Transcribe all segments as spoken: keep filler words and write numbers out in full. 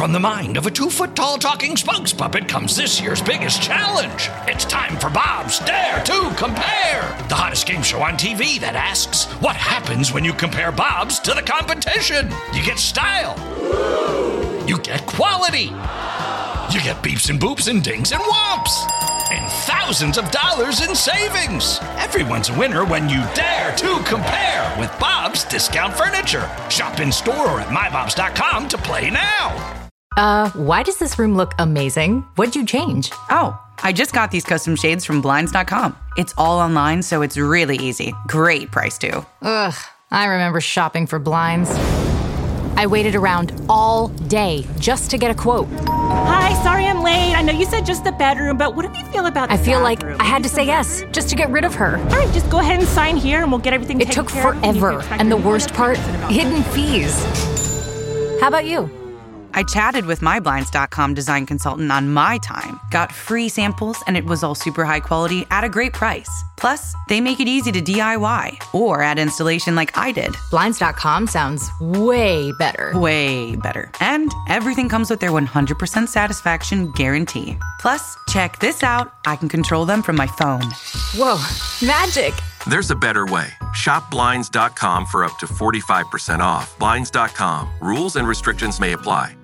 from the mind of a two-foot-tall talking spokes puppet comes this year's biggest challenge. It's time for Bob's Dare to Compare, the hottest game show on T V that asks, what happens when you compare Bobs to the competition? You get style. You get quality. You get beeps and boops and dings and whomps. And thousands of dollars in savings. Everyone's a winner when you dare to compare with Bob's Discount Furniture. Shop in store or at my bobs dot com to play now. Uh, why does this room look amazing? What'd you change? Oh, I just got these custom shades from blinds dot com. It's all online, so it's really easy. Great price, too. Ugh, I remember shopping for blinds. I waited around all day just to get a quote. Hi, sorry I'm late. I know you said just the bedroom, but what do you feel about the I feel bathroom? like I had to say yes just to get rid of her. All right, just go ahead and sign here and we'll get everything It taken took care of. forever, and the worst part, hidden fees. How about you? I chatted with my blinds dot com design consultant on my time, got free samples, and it was all super high quality at a great price. Plus, they make it easy to D I Y or add installation like I did. blinds dot com sounds way better. Way better. And everything comes with their one hundred percent satisfaction guarantee. Plus, check this out. I can control them from my phone. Whoa, magic. There's a better way. Shop blinds dot com for up to forty-five percent off. blinds dot com. Rules and restrictions may apply.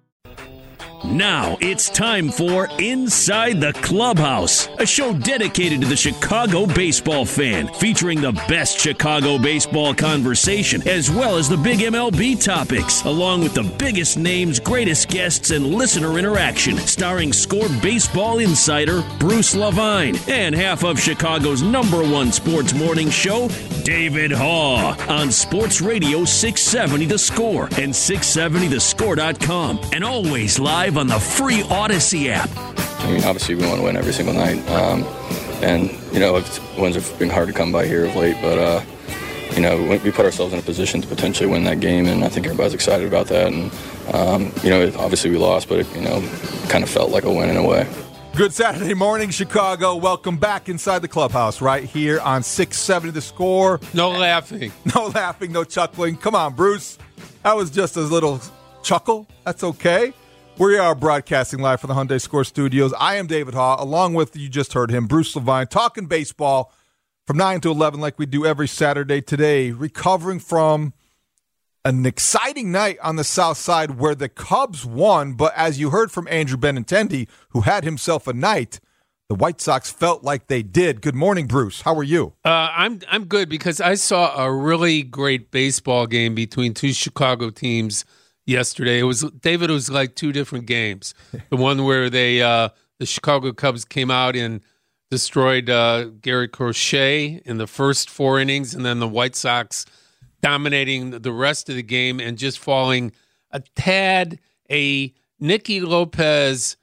Now it's time for Inside the Clubhouse, a show dedicated to the Chicago baseball fan, featuring the best Chicago baseball conversation, as well as the big M L B topics, along with the biggest names, greatest guests, and listener interaction, starring Score baseball insider Bruce Levine and half of Chicago's number one sports morning show, David Haugh, on Sports Radio six seventy The Score and six seventy the score dot com, and always live on the free Odyssey app. I mean, obviously we want to win every single night. Um, and, you know, it's, wins have been hard to come by here of late, but, uh, you know, we put ourselves in a position to potentially win that game, and I think everybody's excited about that. And, um, you know, obviously we lost, but, it, you know, kind of felt like a win in a way. Good Saturday morning, Chicago. Welcome back inside the clubhouse right here on six seventy The Score. No laughing. No laughing, no chuckling. Come on, Bruce. That was just a little chuckle. That's okay. We are broadcasting live from the Hyundai Score Studios. I am David Haugh, along with, you just heard him, Bruce Levine, talking baseball from nine to eleven like we do every Saturday. Today, recovering from an exciting night on the South Side where the Cubs won, but as you heard from Andrew Benintendi, who had himself a night, the White Sox felt like they did. Good morning, Bruce. How are you? Uh, I'm I'm good because I saw a really great baseball game between two Chicago teams yesterday. It was David. It was like two different games. The one where they uh, the Chicago Cubs came out and destroyed uh, Garrett Crochet in the first four innings, and then the White Sox dominating the rest of the game and just falling a tad. A Nicky Lopez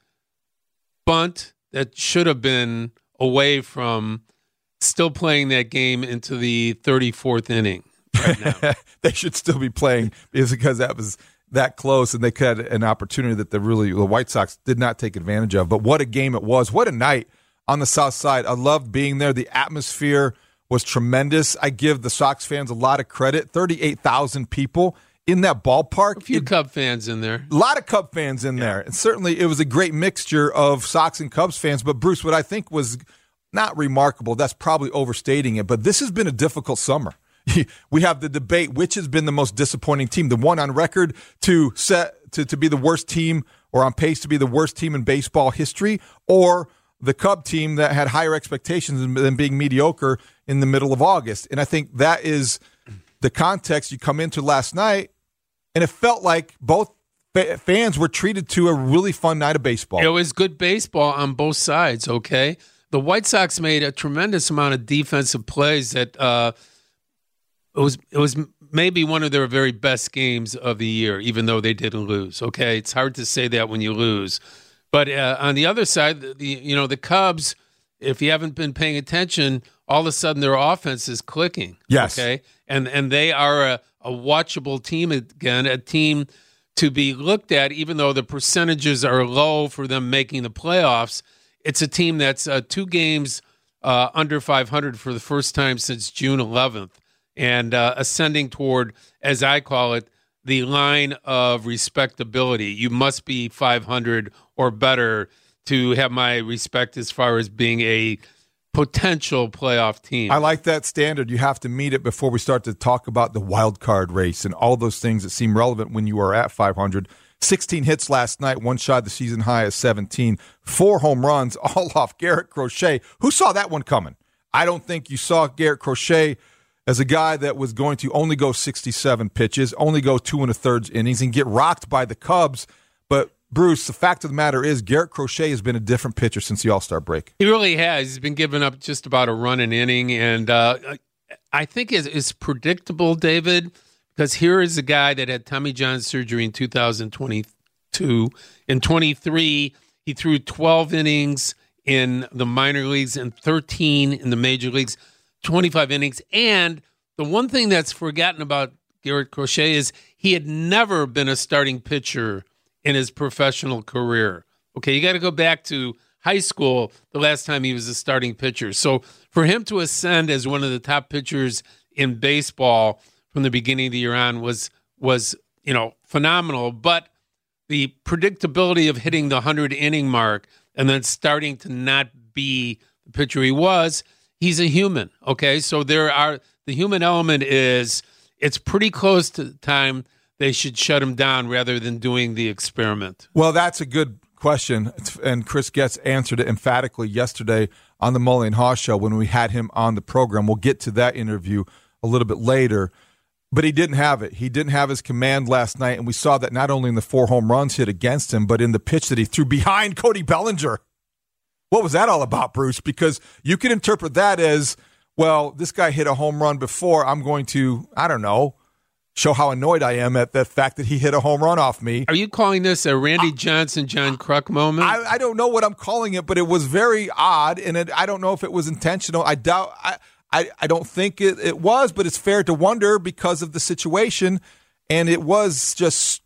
bunt that should have been away from still playing that game into the thirty-fourth inning right now. They should still be playing because that was that close, and they had an opportunity that the really the White Sox did not take advantage of. But what a game it was. What a night on the South Side. I loved being there. The atmosphere was tremendous. I give the Sox fans a lot of credit. thirty-eight thousand people in that ballpark. A few it, Cub fans in there. A lot of Cub fans in yeah. there. And certainly it was a great mixture of Sox and Cubs fans. But, Bruce, what I think was not remarkable, that's probably overstating it, but this has been a difficult summer. We have the debate, which has been the most disappointing team, the one on record to set to, to be the worst team or on pace to be the worst team in baseball history, or the Cub team that had higher expectations than being mediocre in the middle of August. And I think that is the context you come into last night, and it felt like both fans were treated to a really fun night of baseball. It was good baseball on both sides, okay? The White Sox made a tremendous amount of defensive plays that uh, it was it was maybe one of their very best games of the year, even though they didn't lose, okay? It's hard to say that when you lose. But uh, on the other side, the you know, the Cubs, if you haven't been paying attention, all of a sudden their offense is clicking. Yes. Okay. And and they are a, a watchable team again, a team to be looked at, even though the percentages are low for them making the playoffs. It's a team that's uh, two games uh, under five hundred for the first time since June eleventh, and uh, ascending toward, as I call it, the line of respectability. You must be five hundred or better to have my respect as far as being a potential playoff team. I like that standard. You have to meet it before we start to talk about the wild card race and all those things that seem relevant when you are at five hundred. sixteen hits last night, one shot the season high is seventeen. Four home runs, all off Garrett Crochet. Who saw that one coming? I don't think you saw Garrett Crochet as a guy that was going to only go sixty-seven pitches, only go two and a third innings, and get rocked by the Cubs. But, Bruce, the fact of the matter is Garrett Crochet has been a different pitcher since the All-Star break. He really has. He's been giving up just about a run an inning, and uh, I think it's, it's predictable, David, because here is a guy that had Tommy John surgery in two thousand twenty-two. In twenty-three, he threw twelve innings in the minor leagues and thirteen in the major leagues, twenty-five innings. And the one thing that's forgotten about Garrett Crochet is he had never been a starting pitcher in his professional career. Okay, you got to go back to high school the last time he was a starting pitcher. So for him to ascend as one of the top pitchers in baseball from the beginning of the year on was, was you know, phenomenal. But the predictability of hitting the hundred-inning mark and then starting to not be the pitcher he was, he's a human, okay? So there are the human element is it's pretty close to the time they should shut him down rather than doing the experiment. Well, that's a good question, and Chris Getz answered it emphatically yesterday on the Mully and Haw Show when we had him on the program. We'll get to that interview a little bit later. But he didn't have it. He didn't have his command last night, and we saw that not only in the four home runs hit against him, but in the pitch that he threw behind Cody Bellinger. What was that all about, Bruce? Because you can interpret that as, well, this guy hit a home run before. I'm going to, I don't know, show how annoyed I am at the fact that he hit a home run off me. Are you calling this a Randy Johnson, John Kruk moment? I, I don't know what I'm calling it, but it was very odd, and it, I don't know if it was intentional. I doubt I, I, I don't think it, it was, but it's fair to wonder because of the situation, and it was just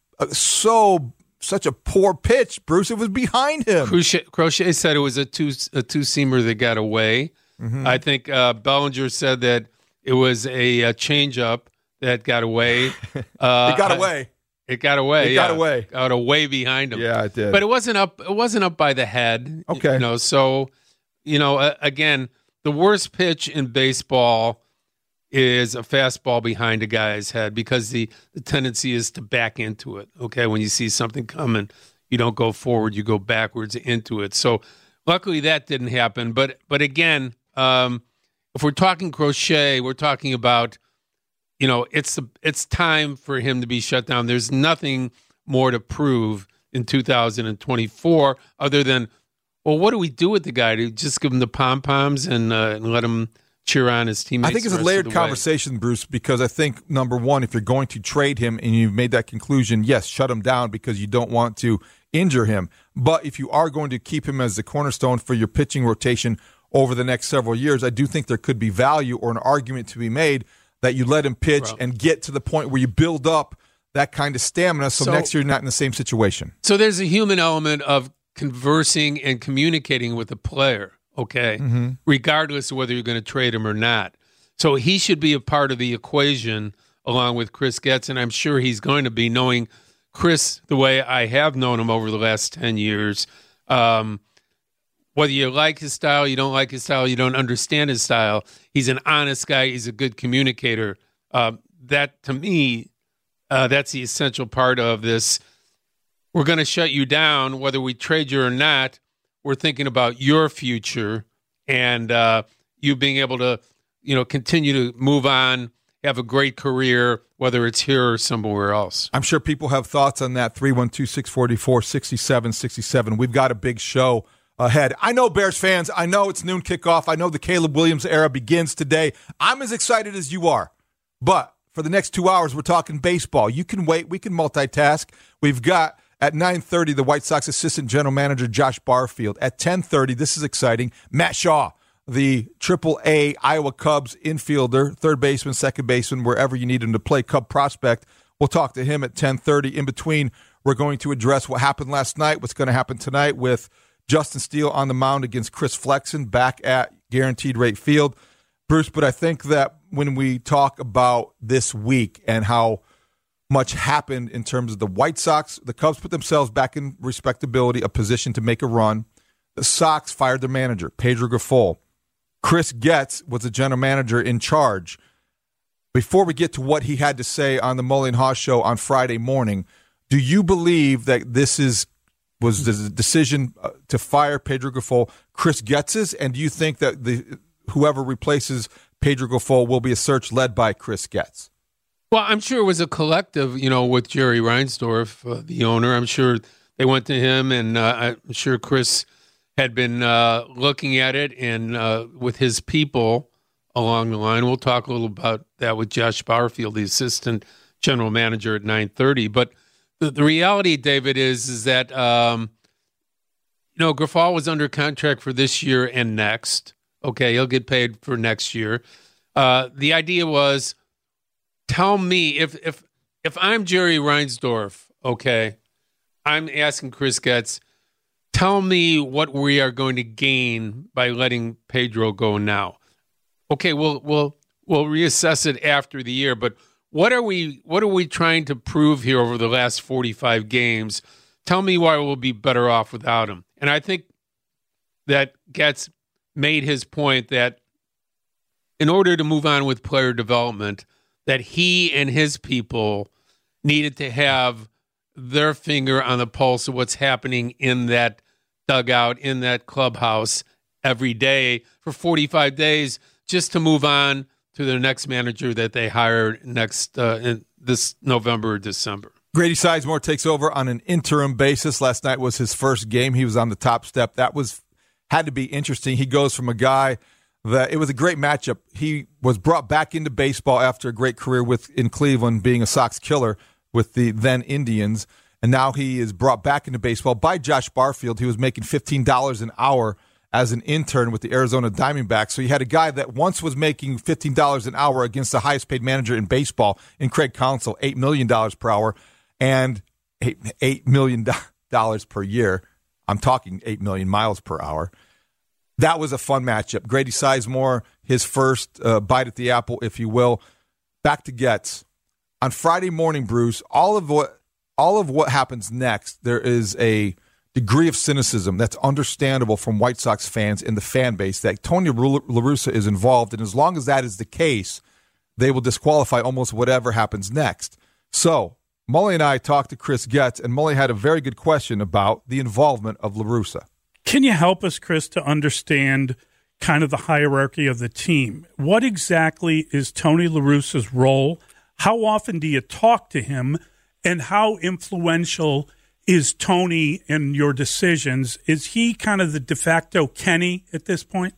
so such a poor pitch, Bruce. It was behind him. Crochet, Crochet said it was a two a two-seamer that got away. Mm-hmm. I think uh, Bellinger said that it was a, a change-up that got away. Uh, it got away. It got away. It yeah. got away. Got away behind him. Yeah, it did. But it wasn't up. It wasn't up by the head. Okay. You know. So, you know, uh, again, the worst pitch in baseball is a fastball behind a guy's head because the, the tendency is to back into it. Okay, when you see something coming, you don't go forward, you go backwards into it. So, luckily that didn't happen. But but again, um, if we're talking Crochet, we're talking about. You know, it's it's time for him to be shut down. There's nothing more to prove in two thousand twenty-four other than, well, what do we do with the guy? Do we just give him the pom-poms and, uh, and let him cheer on his teammates? I think it's the a layered conversation, way? Bruce, because I think, number one, if you're going to trade him and you've made that conclusion, yes, shut him down because you don't want to injure him. But if you are going to keep him as the cornerstone for your pitching rotation over the next several years, I do think there could be value or an argument to be made that you let him pitch Bro. and get to the point where you build up that kind of stamina so, so next year you're not in the same situation. So there's a human element of conversing and communicating with a player, okay, mm-hmm. regardless of whether you're going to trade him or not. So he should be a part of the equation along with Chris Getz, and I'm sure he's going to be, knowing Chris the way I have known him over the last ten years. Um, whether you like his style, you don't like his style, you don't understand his style, he's an honest guy, he's a good communicator. Uh, that, to me, uh, that's the essential part of this. We're going to shut you down, whether we trade you or not. We're thinking about your future and uh, you being able to, you know, continue to move on, have a great career, whether it's here or somewhere else. I'm sure people have thoughts on that. three one two, six four four, six seven six seven. We've got a big show ahead. I know, Bears fans, I know it's noon kickoff. I know the Caleb Williams era begins today. I'm as excited as you are. But for the next two hours, we're talking baseball. You can wait. We can multitask. We've got, at nine thirty, the White Sox assistant general manager, Josh Barfield. At ten thirty, this is exciting, Matt Shaw, the triple A Iowa Cubs infielder, third baseman, second baseman, wherever you need him to play, Cub prospect. We'll talk to him at ten thirty. In between, we're going to address what happened last night, what's going to happen tonight with Justin Steele on the mound against Chris Flexen back at Guaranteed Rate Field. Bruce, but I think that when we talk about this week and how much happened in terms of the White Sox. The Cubs put themselves back in respectability, a position to make a run. The Sox fired their manager, Pedro Grifol. Chris Getz was the general manager in charge. Before we get to what he had to say on the Mully and Haw show on Friday morning, do you believe that this is was the decision to fire Pedro Grifol Chris Getz's, and do you think that the whoever replaces Pedro Grifol will be a search led by Chris Getz? Well, I'm sure it was a collective, you know, with Jerry Reinsdorf, uh, the owner. I'm sure they went to him, and uh, I'm sure Chris had been uh, looking at it and uh, with his people along the line. We'll talk a little about that with Josh Barfield, the assistant general manager at nine thirty. But the, the reality, David, is, is that, um, you know, Grifol was under contract for this year and next. Okay, he'll get paid for next year. Uh, the idea was, tell me, if if if I'm Jerry Reinsdorf, okay, I'm asking Chris Getz, tell me what we are going to gain by letting Pedro go now. Okay, we'll we'll we'll reassess it after the year, but what are we what are we trying to prove here over the last forty-five games? Tell me why we'll be better off without him. And I think that Getz made his point that in order to move on with player development, that he and his people needed to have their finger on the pulse of what's happening in that dugout, in that clubhouse every day for forty-five days, just to move on to the next manager that they hire next uh, in this November or December. Grady Sizemore takes over on an interim basis. Last night was his first game. He was on the top step. That was had to be interesting. He goes from a guy that it was a great matchup. He was brought back into baseball after a great career with in Cleveland, being a Sox killer with the then Indians, and now he is brought back into baseball by Josh Barfield. He was making fifteen dollars an hour as an intern with the Arizona Diamondbacks. So you had a guy that once was making fifteen dollars an hour against the highest paid manager in baseball in Craig Counsell, eight million dollars per hour, and eight million dollars per year. I'm talking eight million miles per hour. That was a fun matchup. Grady Sizemore, his first uh, bite at the apple, if you will. Back to Getz. On Friday morning, Bruce, all of what all of what happens next, there is a degree of cynicism that's understandable from White Sox fans in the fan base that Tony La Russa is involved, and as long as that is the case, they will disqualify almost whatever happens next. So Mully and I talked to Chris Getz, and Mully had a very good question about the involvement of La Russa. Can you help us, Chris, to understand kind of the hierarchy of the team? What exactly is Tony La Russa's role? How often do you talk to him? And how influential is Tony in your decisions? Is he kind of the de facto Kenny at this point?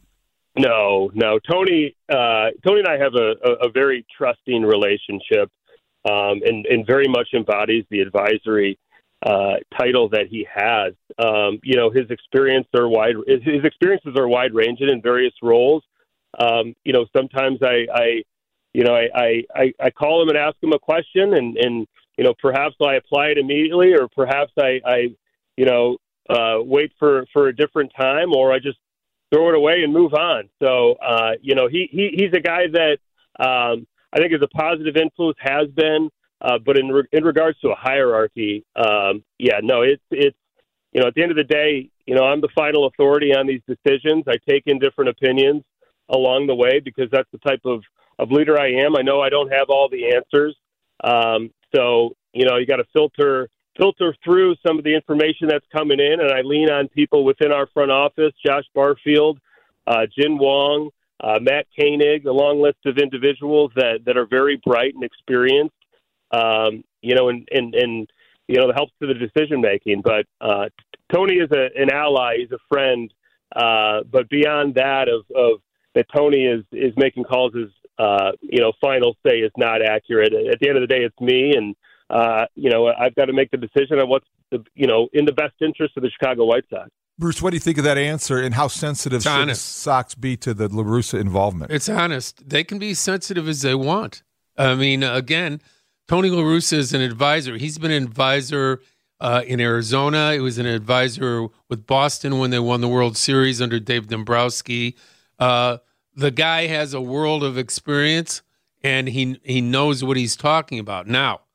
No, no. Tony uh, Tony and I have a, a, a very trusting relationship um, and, and very much embodies the advisory Uh, title that he has. Um, you know, his experience are wide. His experiences are wide ranging in various roles. Um, you know, sometimes I, I you know, I, I, I call him and ask him a question, and, and you know, perhaps I apply it immediately, or perhaps I, I you know, uh, wait for, for a different time, or I just throw it away and move on. So, uh, you know, he, he he's a guy that um, I think is a positive influence, has been. Uh, but in re- in regards to a hierarchy, um, yeah, no, it's it's you know, at the end of the day, you know, I'm the final authority on these decisions. I take in different opinions along the way because that's the type of, of leader I am. I know I don't have all the answers, um, so you know, you got to filter filter through some of the information that's coming in, and I lean on people within our front office: Josh Barfield, uh, Jin Wong, uh, Matt Koenig, a long list of individuals that that are very bright and experienced. Um, you know, and, and, and, you know, it helps to the decision making, but, uh, Tony is a, an ally, he's a friend. Uh, but beyond that of, of that Tony is, is making calls is, uh, you know, final say is not accurate. At the end of the day, it's me. And, uh, you know, I've got to make the decision on what's the, you know, in the best interest of the Chicago White Sox. Bruce, what do you think of that answer, and how sensitive it's should honest. the Sox be to the La Russa involvement? It's honest. They can be sensitive as they want. I mean, again, Tony La Russa is an advisor. He's been an advisor uh, in Arizona. He was an advisor with Boston when they won the World Series under Dave Dombrowski. Uh, the guy has a world of experience, and he he knows what he's talking about. Now,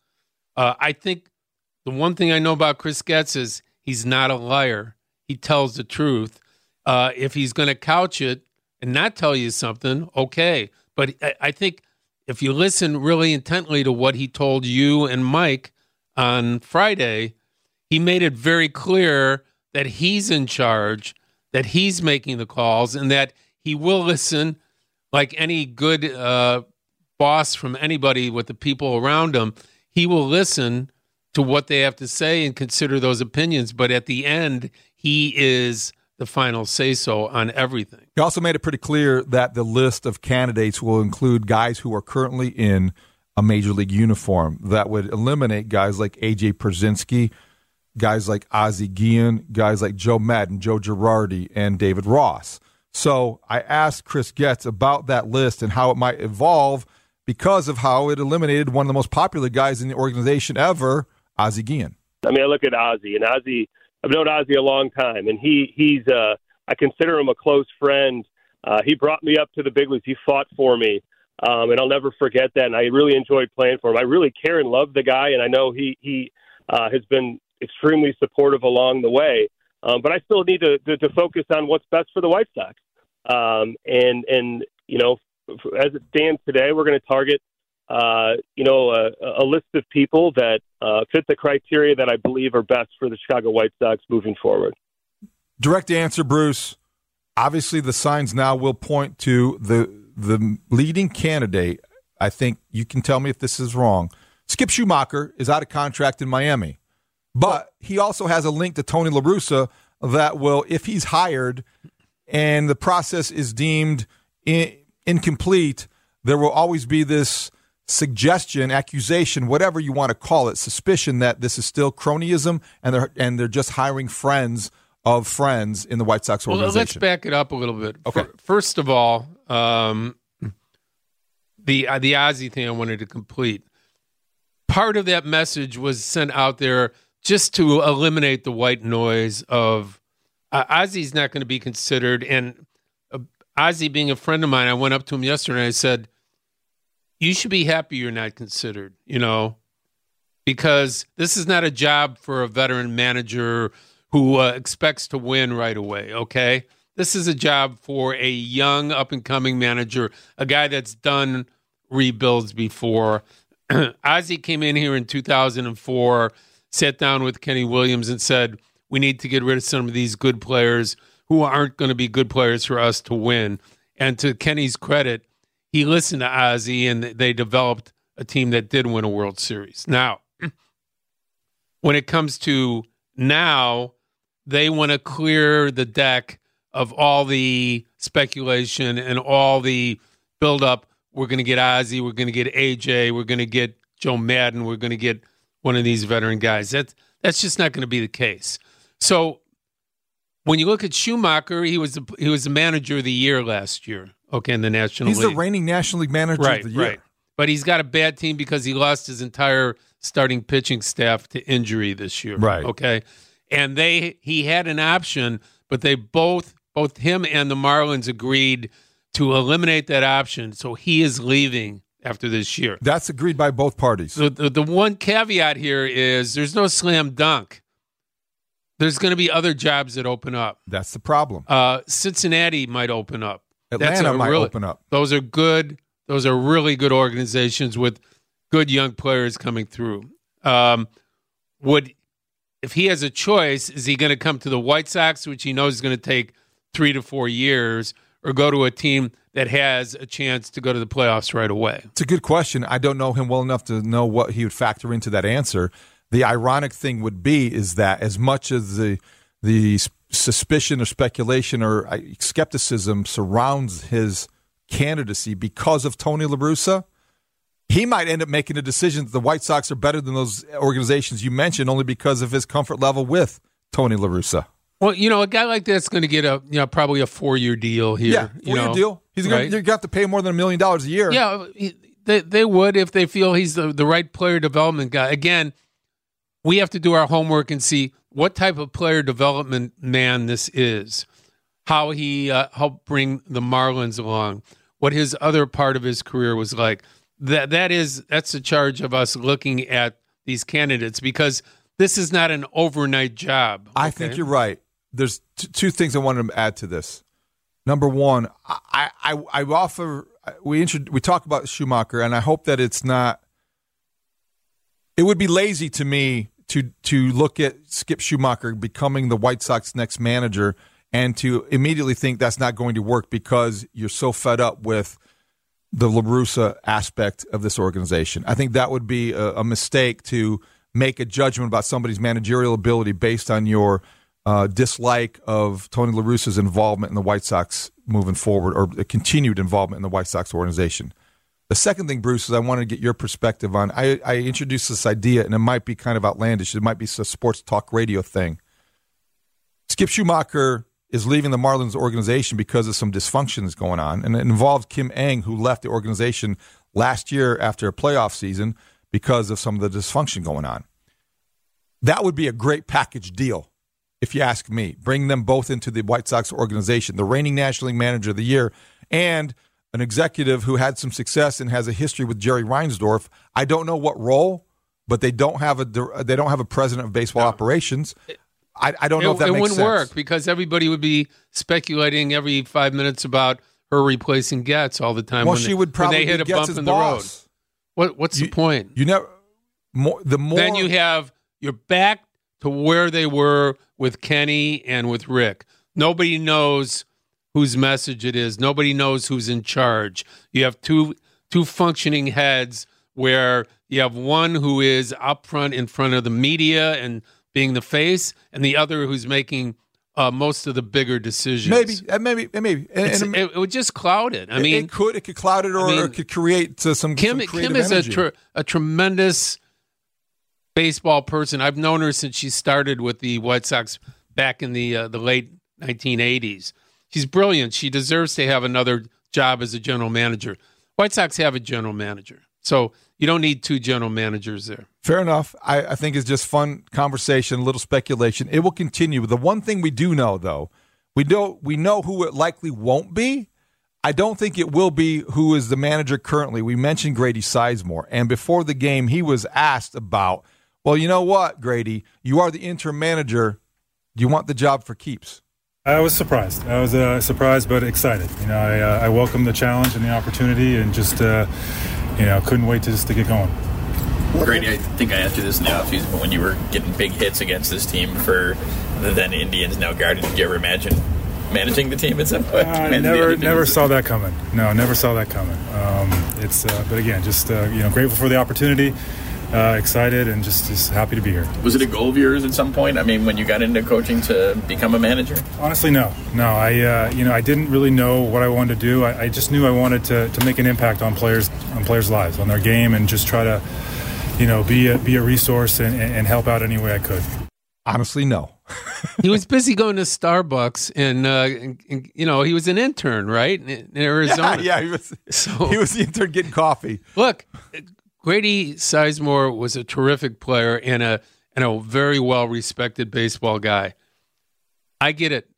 Uh, I think the one thing I know about Chris Getz is he's not a liar. He tells the truth. Uh, if he's going to couch it and not tell you something, okay. But I, I think if you listen really intently to what he told you and Mike on Friday, he made it very clear that he's in charge, that he's making the calls, and that he will listen like any good uh, boss from anybody with the people around him. He will listen to what they have to say and consider those opinions. But at the end, he is the final say-so on everything. He also made it pretty clear that the list of candidates will include guys who are currently in a major league uniform. That would eliminate guys like A J Pierzynski, guys like Ozzie Guillen, guys like Joe Maddon, Joe Girardi, and David Ross. So I asked Chris Getz about that list and how it might evolve because of how it eliminated one of the most popular guys in the organization ever, Ozzie Guillen. I mean, I look at Ozzie, and Ozzie, I've known Ozzie a long time, and he he's uh, I consider him a close friend. Uh, he brought me up to the big leagues. He fought for me, um, and I'll never forget that. And I really enjoyed playing for him. I really care and love the guy, and I know he he uh, has been extremely supportive along the way. Um, but I still need to, to, to focus on what's best for the White Sox. Um, and, and, you know, as it stands today, we're going to target, uh, you know, a, a list of people that uh, fit the criteria that I believe are best for the Chicago White Sox moving forward. Direct answer, Bruce. Obviously, the signs now will point to the the leading candidate. I think you can tell me if this is wrong. Skip Schumacher is out of contract in Miami. But he also has a link to Tony La Russa that will, if he's hired and the process is deemed in, incomplete, there will always be this suggestion, accusation, whatever you want to call it, suspicion that this is still cronyism and they're and they're just hiring friends of friends in the White Sox organization. Well, let's back it up a little bit. Okay. First of all, um, the uh, the Ozzie thing I wanted to complete. Part of that message was sent out there just to eliminate the white noise of uh, Ozzie's not going to be considered. And uh, Ozzie being a friend of mine, I went up to him yesterday and I said, you should be happy you're not considered, you know, because this is not a job for a veteran manager who uh, expects to win right away, okay? This is a job for a young, up-and-coming manager, a guy that's done rebuilds before. Ozzie came in here in two thousand four, sat down with Kenny Williams and said, we need to get rid of some of these good players who aren't going to be good players for us to win. And to Kenny's credit, he listened to Ozzie, and they developed a team that did win a World Series. Now, when it comes to now, they want to clear the deck of all the speculation and all the buildup. We're going to get Ozzie, we're going to get A J, we're going to get Joe Maddon, we're going to get one of these veteran guys. That's, that's just not going to be the case. So when you look at Schumacher, he was the, he was the manager of the year last year, okay, in the National He's League. He's the reigning National League manager right, of the year. Right. But he's got a bad team because he lost his entire starting pitching staff to injury this year. Right. Okay. And they he had an option, but they both, both him and the Marlins agreed to eliminate that option. So he is leaving after this year. That's agreed by both parties. So the, the one caveat here is there's no slam dunk. There's going to be other jobs that open up. That's the problem. Uh, Cincinnati might open up. Atlanta might really, open up. Those are good. Those are really good organizations with good young players coming through. Um, would if he has a choice, is he going to come to the White Sox, which he knows is going to take three to four years, or go to a team that has a chance to go to the playoffs right away? It's a good question. I don't know him well enough to know what he would factor into that answer. The ironic thing would be is that as much as the the suspicion or speculation or skepticism surrounds his candidacy because of Tony La Russa, he might end up making a decision that the White Sox are better than those organizations you mentioned only because of his comfort level with Tony La Russa. Well, you know, a guy like that's going to get a, you know, probably a four-year deal here. Yeah, four-year you know, deal. He's right? going to have to pay more than a million dollars a year. Yeah, they they would if they feel he's the, the right player development guy. Again, we have to do our homework and see what type of player development man this is, how he uh, helped bring the Marlins along, what his other part of his career was like. That that is that's the charge of us looking at these candidates because this is not an overnight job. Okay? I think you're right. There's t- two things I wanted to add to this. Number one, I I, I offer we intro- we talk about Schumacher, and I hope that it's not. It would be lazy to me to to look at Skip Schumacher becoming the White Sox next manager and to immediately think that's not going to work because you're so fed up with the La Russa aspect of this organization. I think that would be a, a mistake to make a judgment about somebody's managerial ability based on your uh, dislike of Tony La Russa's involvement in the White Sox moving forward or a continued involvement in the White Sox organization. The second thing, Bruce, is I wanted to get your perspective on. I, I introduced this idea, and it might be kind of outlandish. It might be a sports talk radio thing. Skip Schumacher is leaving the Marlins organization because of some dysfunction that's going on, and it involves Kim Ng, who left the organization last year after a playoff season because of some of the dysfunction going on. That would be a great package deal, if you ask me. Bring them both into the White Sox organization, the reigning National League Manager of the Year, and an executive who had some success and has a history with Jerry Reinsdorf. I don't know what role, but they don't have a they don't have a president of baseball no. operations. I, I don't know it, if that it makes sense. It wouldn't work because everybody would be speculating every five minutes about her replacing Getz all the time. Well, when she they, would probably when they hit a Getz's bump in the boss. road. What What's you, the point? You never more the more then you have you're back to where they were with Kenny and with Rick. Nobody knows whose message it is. Nobody knows who's in charge. You have two two functioning heads where you have one who is up front in front of the media and being the face, and the other who's making uh, most of the bigger decisions. Maybe, uh, maybe, maybe. And, and it, it would just cloud it. I it, mean, it could, it could cloud it, or, I mean, or it could create uh, some. Kim, some creative Kim is energy. a tr- a tremendous baseball person. I've known her since she started with the White Sox back in the uh, the late nineteen eighties. She's brilliant. She deserves to have another job as a general manager. White Sox have a general manager, so you don't need two general managers there. Fair enough. I, I think it's just fun conversation, a little speculation. It will continue. The one thing we do know, though, we know we know who it likely won't be. I don't think it will be who is the manager currently. We mentioned Grady Sizemore, and before the game, he was asked about, well, you know what, Grady, you are the interim manager. Do you want the job for keeps? I was surprised. I was uh, surprised but excited. You know, I, uh, I welcomed the challenge and the opportunity, and just uh, you know, couldn't wait to just to get going. Grady, I think I asked you this in the offseason, but when you were getting big hits against this team for the then Indians, now Guardians, did you ever imagine managing the team at some point? I uh, never, never saw that coming. No, never saw that coming. Um, it's, uh, but again, just uh, you know, grateful for the opportunity. Uh, excited and just, just happy to be here. Was it a goal of yours at some point? I mean, when you got into coaching to become a manager? Honestly, no. No, I uh, you know I didn't really know what I wanted to do. I, I just knew I wanted to, to make an impact on players on players' lives, on their game, and just try to you know be a be a resource and, and help out any way I could. Honestly, no. He was busy going to Starbucks, and, uh, and, and you know he was an intern, right, in, in Arizona. Yeah, yeah, he was. So, he was the intern getting coffee. Look. Grady Sizemore was a terrific player and a and a very well-respected baseball guy. I get it.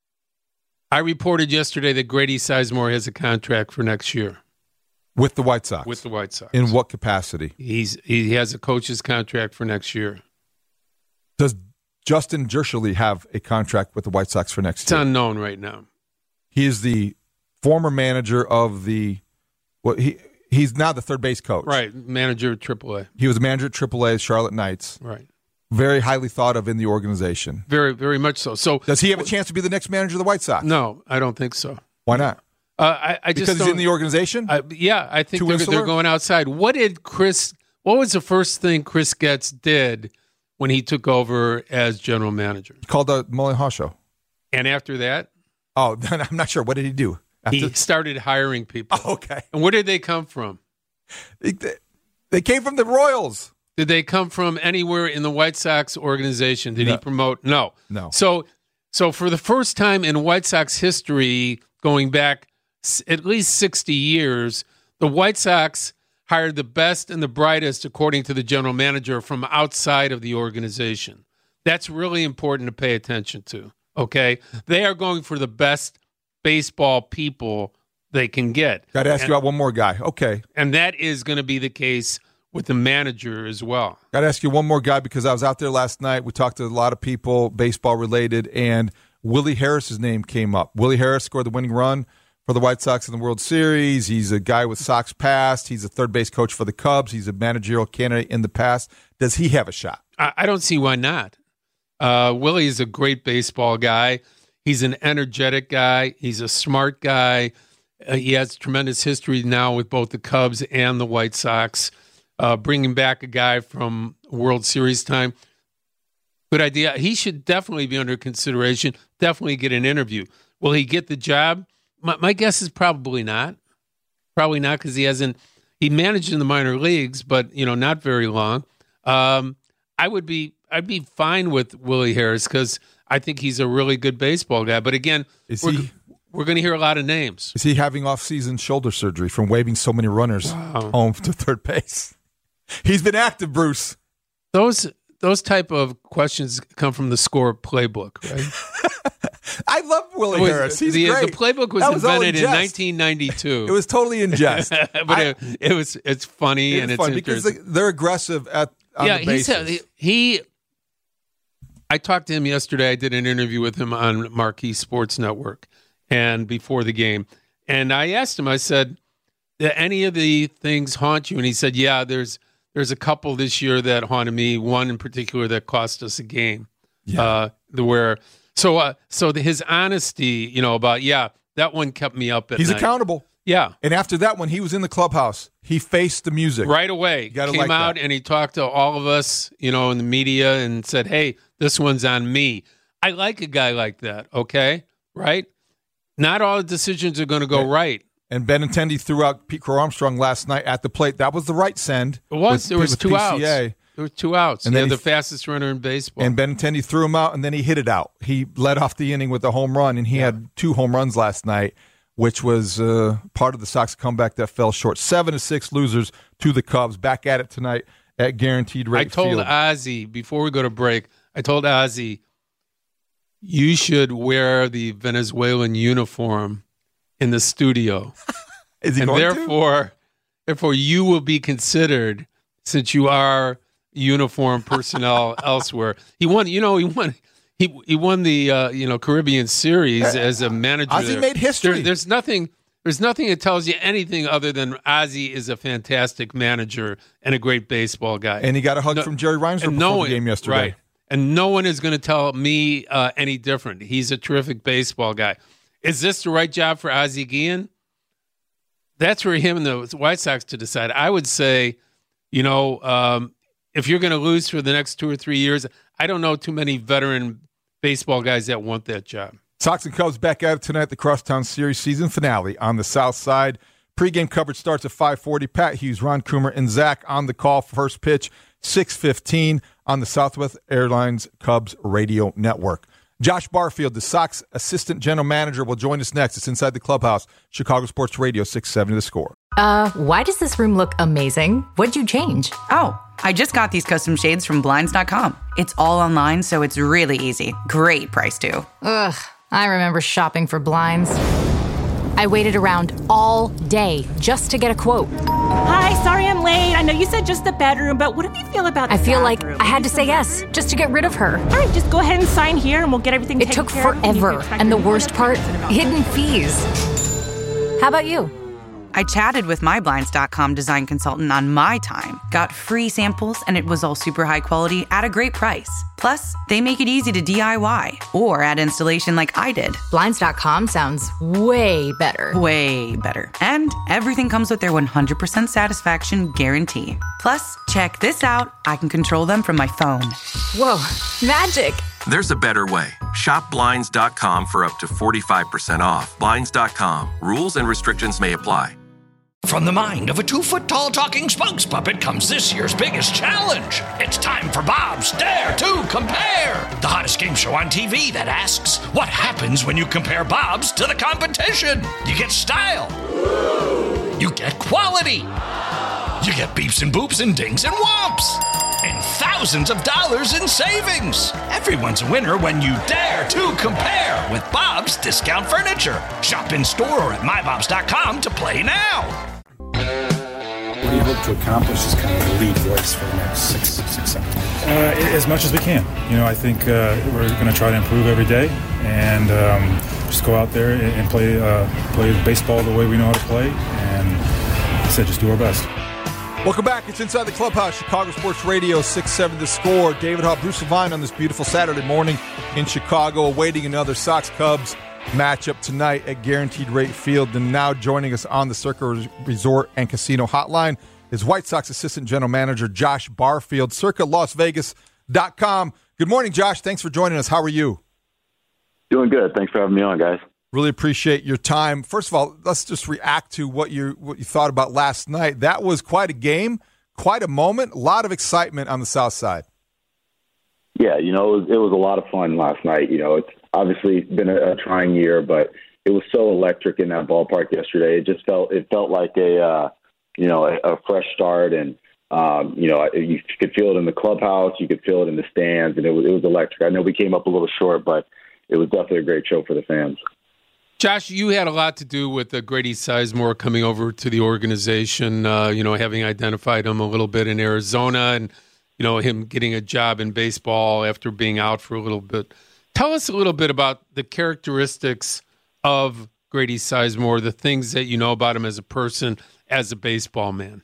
I reported yesterday that Grady Sizemore has a contract for next year. With the White Sox? With the White Sox. In what capacity? He's He has a coach's contract for next year. Does Justin Jershely have a contract with the White Sox for next it's year? It's unknown right now. He is the former manager of the well, – he. He's now the third base coach. Right, manager at triple A. He was a manager at triple A, Charlotte Knights. Right. Very highly thought of in the organization. Very, very much so. So, does he have a chance to be the next manager of the White Sox? No, I don't think so. Why not? Uh, I, I just because he's in the organization? I, yeah, I think they're, they're going outside. What did Chris – what was the first thing Chris Getz did when he took over as general manager? He called the Mullen Haw Show. And after that? Oh, then I'm not sure. What did he do? After? He started hiring people. Oh, okay. And where did they come from? They, they came from the Royals. Did they come from anywhere in the White Sox organization? Did no. he promote? No. No. So, so for the first time in White Sox history, going back at least sixty years, the White Sox hired the best and the brightest, according to the general manager, from outside of the organization. That's really important to pay attention to, okay? They are going for the best baseball people they can get. Got to ask and, you about one more guy. Okay. And that is going to be the case with the manager as well. Got to ask you one more guy because I was out there last night. We talked to a lot of people, baseball related, and Willie Harris's name came up. Willie Harris scored the winning run for the White Sox in the World Series. He's a guy with Sox past. He's a third base coach for the Cubs. He's a managerial candidate in the past. Does he have a shot? I, I don't see why not. Uh, Willie is a great baseball guy. He's an energetic guy. He's a smart guy. Uh, he has tremendous history now with both the Cubs and the White Sox. Uh, bringing back a guy from World Series time, good idea. He should definitely be under consideration, definitely get an interview. Will he get the job? My, my guess is probably not. Probably not because he hasn't, he managed in the minor leagues, but, you know, not very long. Um, I would be, I'd be fine with Willie Harris because I think he's a really good baseball guy. But again, is we're, he, we're going to hear a lot of names. Is he having off-season shoulder surgery from waving so many runners wow. home to third base? He's been active, Bruce. Those those type of questions come from the SCORE playbook, right? I love Willie was, Harris. He's the, great. The playbook was, was invented in, in nineteen ninety-two. It was totally in jest. but I, it, it was it's funny it and it's funny because they're aggressive at on yeah, the bases. He's, he. I talked to him yesterday. I did an interview with him on Marquee Sports Network, and before the game, and I asked him. I said, "Do any of the things haunt you?" And he said, "Yeah, there's." There's a couple this year that haunted me. One in particular that cost us a game. Yeah. Uh, the where so uh, so the, his honesty, you know, about yeah, that one kept me up at He's night. accountable. Yeah. And after that, when he was in the clubhouse, he faced the music right away. You gotta Came like out that. and he talked to all of us, you know, in the media and said, "Hey, this one's on me." I like a guy like that. Okay, right? Not all the decisions are going to go yeah. right. And Benintendi threw out Pete Crow Armstrong last night at the plate. That was the right send. It was. With, there was two P C A. outs. There were two outs. And then the fastest runner in baseball. And Benintendi threw him out, and then he hit it out. He led off the inning with a home run, and he yeah. had two home runs last night, which was uh, part of the Sox comeback that fell short. Seven to six losers to the Cubs. Back at it tonight at Guaranteed Rate I told Field. Ozzie, before we go to break, I told Ozzie, you should wear the Venezuelan uniform in the studio. Is he and going therefore, to? therefore, you will be considered, since you are uniform personnel elsewhere. He won, you know, he won, he he won the uh, you know Caribbean Series uh, as a manager. Ozzie there. made history. There, there's nothing, there's nothing that tells you anything other than Ozzie is a fantastic manager and a great baseball guy. And he got a hug no, from Jerry Reinsdorf before no the one, game yesterday. Right. And no one is going to tell me uh, any different. He's a terrific baseball guy. Is this the right job for Ozzie Guillen? That's for him and the White Sox to decide. I would say, you know, um, if you're going to lose for the next two or three years, I don't know too many veteran baseball guys that want that job. Sox and Cubs back at it tonight, the Crosstown Series season finale on the South Side. Pre-game coverage starts at five forty. Pat Hughes, Ron Coomer, and Zach on the call. First pitch, six fifteen on the Southwest Airlines Cubs radio network. Josh Barfield, the Sox assistant general manager, will join us next. It's Inside the Clubhouse, Chicago Sports Radio, six seventy The Score. Uh, why does this room look amazing? What'd you change? Oh, I just got these custom shades from Blinds dot com. It's all online, so it's really easy. Great price, too. Ugh, I remember shopping for blinds. I waited around all day just to get a quote. Hi, sorry I'm late. I know you said just the bedroom, but what do you feel about the I feel bathroom? like I had to say yes just to get rid of her. All right, just go ahead and sign here and we'll get everything It taken took care of. forever, and the worst part, hidden fees. How about you? I chatted with my Blinds dot com design consultant on my time, got free samples, and it was all super high quality at a great price. Plus, they make it easy to D I Y or add installation like I did. Blinds dot com sounds way better. Way better. And everything comes with their one hundred percent satisfaction guarantee. Plus, check this out. I can control them from my phone. Whoa, magic. There's a better way. Shop Blinds dot com for up to forty-five percent off. Blinds dot com. Rules and restrictions may apply. From the mind of a two-foot-tall talking spokes puppet comes this year's biggest challenge. It's time for Bob's Dare to Compare, the hottest game show on T V that asks, what happens when you compare Bob's to the competition? You get style. You get quality. You get beeps and boops and dings and whomps. And thousands of dollars in savings. Everyone's a winner when you dare to compare with Bob's Discount Furniture. Shop in store or at my bobs dot com to play now. what do you hope to accomplish as kind of the lead voice for the next six, six, seven months? Uh, as much as we can. You know, I think uh, we're going to try to improve every day and um, just go out there and play uh, play baseball the way we know how to play. And like I said, just do our best. Welcome back. It's Inside the Clubhouse, Chicago Sports Radio, six seven The Score. David Hall, Bruce Levine on this beautiful Saturday morning in Chicago, awaiting another Sox-Cubs matchup tonight at Guaranteed Rate Field. And now joining us on the Circa Resort and Casino Hotline is White Sox Assistant General Manager Josh Barfield, circa las vegas dot com. Good morning, Josh. Thanks for joining us. How are you? Doing good. Thanks for having me on, guys. Really appreciate your time. First of all, let's just react to what you what you thought about last night. That was quite a game, quite a moment, a lot of excitement on the South Side. Yeah, you know, it was, it was a lot of fun last night. You know, it's obviously been a, a trying year, but it was so electric in that ballpark yesterday. It just felt it felt like a uh, you know a, a fresh start, and um, you know you could feel it in the clubhouse, you could feel it in the stands, and it was it was electric. I know we came up a little short, but it was definitely a great show for the fans. Josh, you had a lot to do with uh, Grady Sizemore coming over to the organization, uh, you know, having identified him a little bit in Arizona and, you know, him getting a job in baseball after being out for a little bit. Tell us a little bit about the characteristics of Grady Sizemore, the things that you know about him as a person, as a baseball man.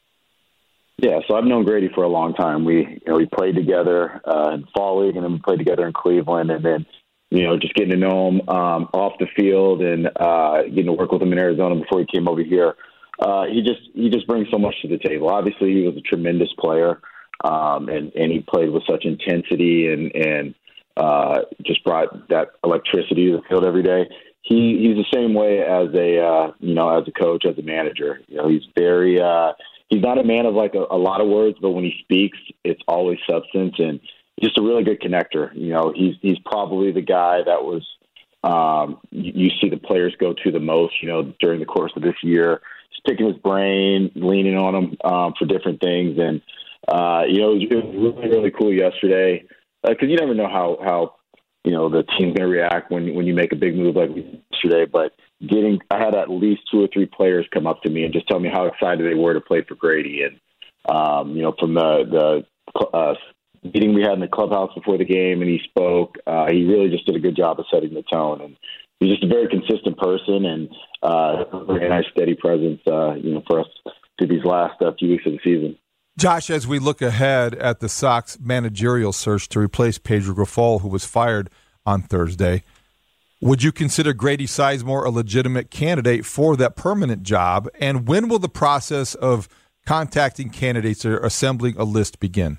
Yeah, so I've known Grady for a long time. We, you know, we played together uh, in Fall League, and then we played together in Cleveland, and then you know, just getting to know him um, off the field and uh, getting to work with him in Arizona before he came over here. Uh, he just he just brings so much to the table. Obviously, he was a tremendous player, um, and and he played with such intensity and and uh, just brought that electricity to the field every day. He he's the same way as a uh, you know as a coach, as a manager. You know, he's very uh, he's not a man of like a, a lot of words, but when he speaks, it's always substance, and just a really good connector. You know, he's he's probably the guy that was um, you, you see the players go to the most. You know, during the course of this year, just picking his brain, leaning on him um, for different things, and uh, you know, it was, it was really really cool yesterday because uh, you never know how how you know the team's going to react when when you make a big move like yesterday. But getting, I had at least two or three players come up to me and just tell me how excited they were to play for Grady, and um, you know, from the the uh, meeting we had in the clubhouse before the game, and he spoke. Uh, he really just did a good job of setting the tone, and he's just a very consistent person and uh, a very nice, steady presence. Uh, you know, for us through these last uh, few weeks of the season. Josh, as we look ahead at the Sox managerial search to replace Pedro Grifol, who was fired on Thursday, would you consider Grady Sizemore a legitimate candidate for that permanent job? And when will the process of contacting candidates or assembling a list begin?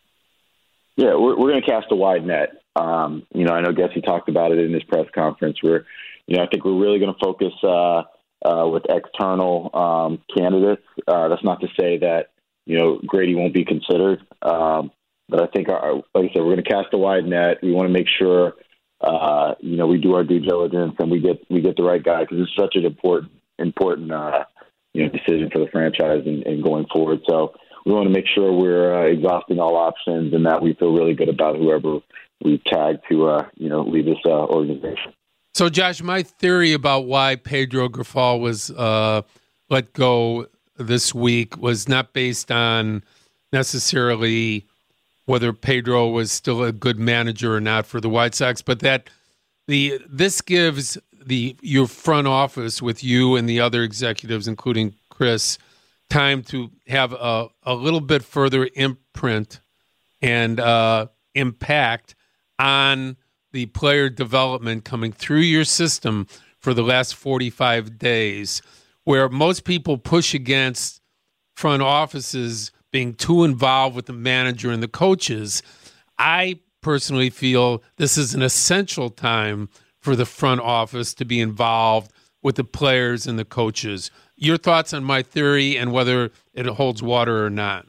Yeah, we're we're going to cast a wide net. Um, you know, I know Gessie talked about it in his press conference. We're, you know, I think we're really going to focus uh, uh, with external um, candidates. Uh, that's not to say that you know Grady won't be considered, um, but I think, our, like I said, we're going to cast a wide net. We want to make sure, uh, you know, we do our due diligence and we get we get the right guy because it's such an important important uh, you know decision for the franchise and, and going forward. So we want to make sure we're uh, exhausting all options and that we feel really good about whoever we tag to, uh, you know, leave this uh, organization. So, Josh, my theory about why Pedro Grifol was uh, let go this week was not based on necessarily whether Pedro was still a good manager or not for the White Sox, but that the this gives the your front office with you and the other executives, including Chris, time to have a, a little bit further imprint and uh, impact on the player development coming through your system for the last forty-five days, where most people push against front offices being too involved with the manager and the coaches. I personally feel this is an essential time for the front office to be involved with the players and the coaches. Your thoughts on my theory and whether it holds water or not?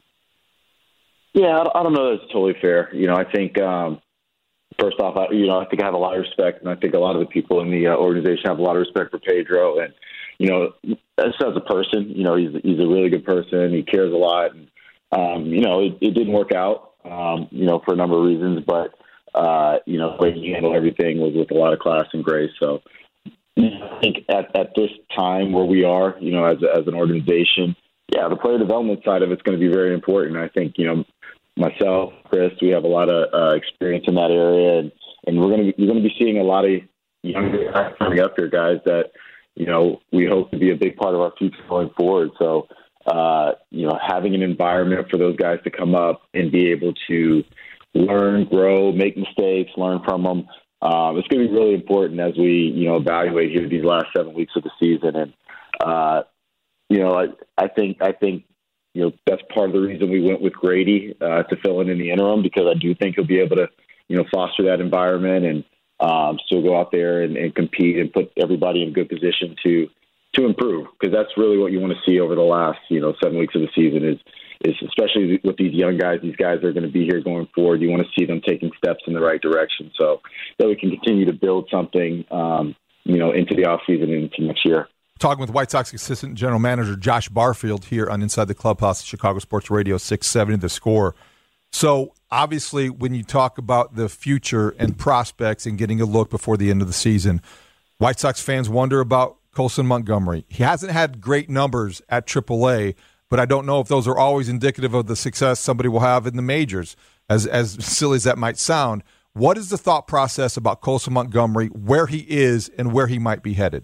Yeah, I don't know that it's totally fair. You know, I think um, first off, I, you know, I think I have a lot of respect, and I think a lot of the people in the uh, organization have a lot of respect for Pedro. And you know, as a person, you know, he's he's a really good person. He cares a lot. And, um, you know, it, it didn't work out, um, you know, for a number of reasons, but uh, you know, the way he handled everything was with a lot of class and grace. So. I think at, at this time where we are, you know, as as an organization, Yeah, the player development side of it's going to be very important. I think, you know, myself, Chris, we have a lot of uh, experience in that area, and, and we're going to be, you're going to be seeing a lot of younger guys coming up here, guys that, you know, we hope to be a big part of our future going forward. So, uh, you know, having an environment for those guys to come up and be able to learn, grow, make mistakes, learn from them, um, it's going to be really important as we, you know, evaluate here these last seven weeks of the season. And, uh, you know, I, I think, I think, you know, that's part of the reason we went with Grady uh, to fill in in the interim, because I do think he'll be able to, you know, foster that environment and um, still go out there and, and compete and put everybody in good position to to improve, because that's really what you want to see over the last, you know, seven weeks of the season is, is especially with these young guys, these guys are going to be here going forward. You want to see them taking steps in the right direction so that we can continue to build something, um, you know, into the offseason and into next year. Talking with White Sox Assistant General Manager Josh Barfield here on Inside the Clubhouse, Chicago Sports Radio six seventy The Score. So, obviously, when you talk about the future and prospects and getting a look before the end of the season, White Sox fans wonder about Colson Montgomery. He hasn't had great numbers at triple A, but I don't know if those are always indicative of the success somebody will have in the majors, as, as silly as that might sound. What is the thought process about Colson Montgomery, where he is, and where he might be headed?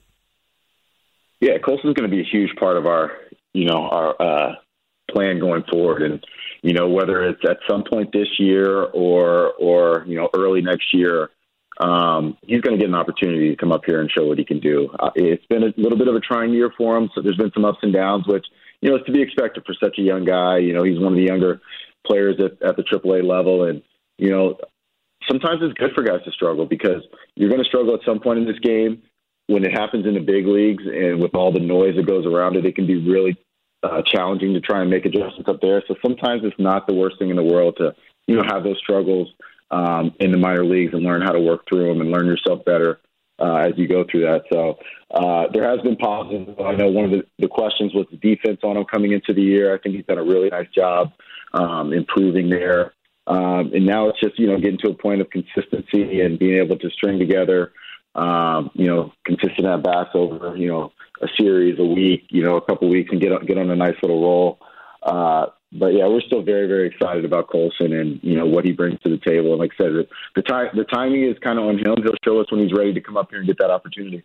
Yeah, Colson's going to be a huge part of our, you know, our uh, plan going forward, and you know, whether it's at some point this year or or you know early next year, um, he's going to get an opportunity to come up here and show what he can do. Uh, it's been a little bit of a trying year for him, so there's been some ups and downs, which you know is to be expected for such a young guy. You know, he's one of the younger players at, at the triple A level, and you know, sometimes it's good for guys to struggle because you're going to struggle at some point in this game. When it happens in the big leagues and with all the noise that goes around it, it can be really uh, challenging to try and make adjustments up there. So sometimes it's not the worst thing in the world to, you know, have those struggles um, in the minor leagues and learn how to work through them and learn yourself better uh, as you go through that. So uh, there has been positive. I know one of the, the questions was the defense on him coming into the year. I think he's done a really nice job um, improving there. Um, and now it's just, you know, getting to a point of consistency and being able to string together Um, you know, consistent at bats over, you know, a series, a week, you know, a couple weeks and get on, get on a nice little roll. Uh, but yeah, we're still very, very excited about Colson and, you know, what he brings to the table. And like I said, the, the, time, the timing is kind of on him. He'll show us when he's ready to come up here and get that opportunity.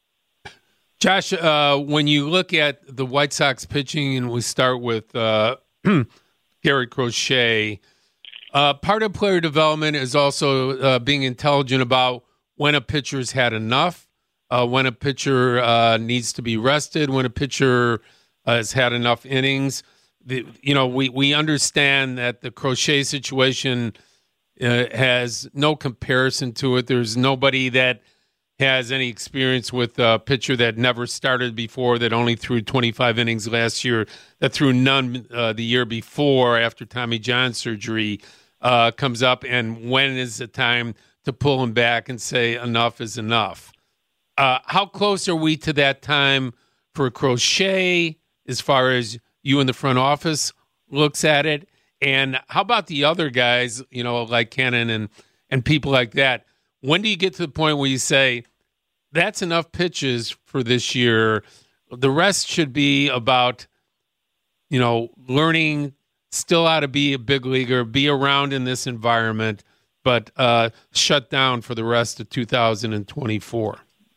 Josh, uh, when you look at the White Sox pitching, and we start with uh, Garrett Crochet, uh, part of player development is also uh, being intelligent about when a pitcher's had enough, uh, when a pitcher uh, needs to be rested, when a pitcher uh, has had enough innings. The, you know, we, we understand that the Crochet situation uh, has no comparison to it. There's nobody that has any experience with a pitcher that never started before, that only threw twenty-five innings last year, that threw none uh, the year before after Tommy John surgery uh, comes up, and when is the time to pull him back and say enough is enough. Uh, how close are we to that time for Crochet as far as you in the front office looks at it? And how about the other guys, you know, like Cannon and, and people like that? When do you get to the point where you say, that's enough pitches for this year? The rest should be about, you know, learning still how to be a big leaguer, be around in this environment, but uh, shut down for the rest of two thousand twenty-four.